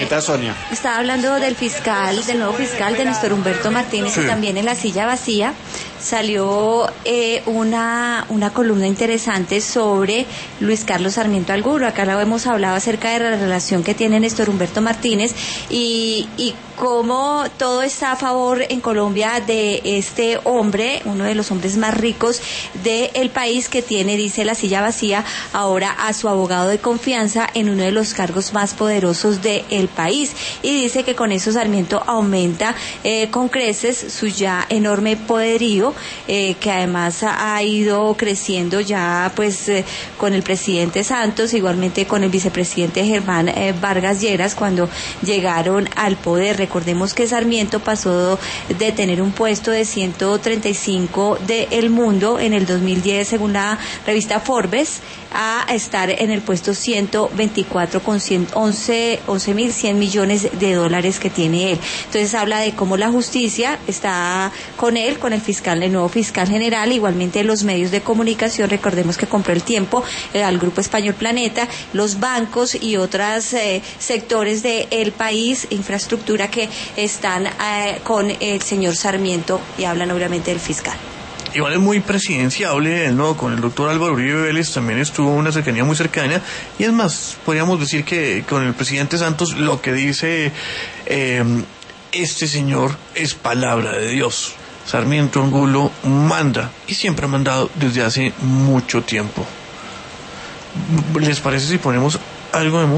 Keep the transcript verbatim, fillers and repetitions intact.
Sonia. Estaba hablando del fiscal, del nuevo fiscal, de Néstor Humberto Martínez, sí. Y también en La Silla Vacía salió eh, una, una columna interesante sobre Luis Carlos Sarmiento Angulo. Acá lo hemos hablado acerca de la relación que tiene Néstor Humberto Martínez y, y cómo todo está a favor en Colombia de este hombre, uno de los hombres más ricos del país, que tiene, dice La Silla Vacía, ahora a su abogado de confianza en uno de los cargos más poderosos del país. Y dice que con eso Sarmiento aumenta eh, con creces su ya enorme poderío, eh, que además ha, ha ido creciendo ya pues eh, con el presidente Santos, igualmente con el vicepresidente Germán eh, Vargas Lleras cuando llegaron al poder. Recordemos que Sarmiento pasó de tener un puesto de ciento treinta y cinco del mundo en el dos mil diez según la revista Forbes a estar en el puesto ciento veinticuatro con once mil cien millones de dólares que tiene él. Entonces habla de cómo la justicia está con él, con el fiscal, el nuevo fiscal general, igualmente los medios de comunicación. Recordemos que compró el tiempo eh, al grupo español Planeta, los bancos y otros eh, sectores del país, infraestructura que están eh, con el señor Sarmiento, y hablan obviamente del fiscal. Igual es muy presidenciable, ¿no? Con el doctor Álvaro Uribe Vélez también estuvo una cercanía muy cercana, y es más, podríamos decir que con el presidente Santos lo que dice eh, este señor es palabra de Dios. Sarmiento Angulo manda, y siempre ha mandado desde hace mucho tiempo. ¿Les parece si ponemos algo de música?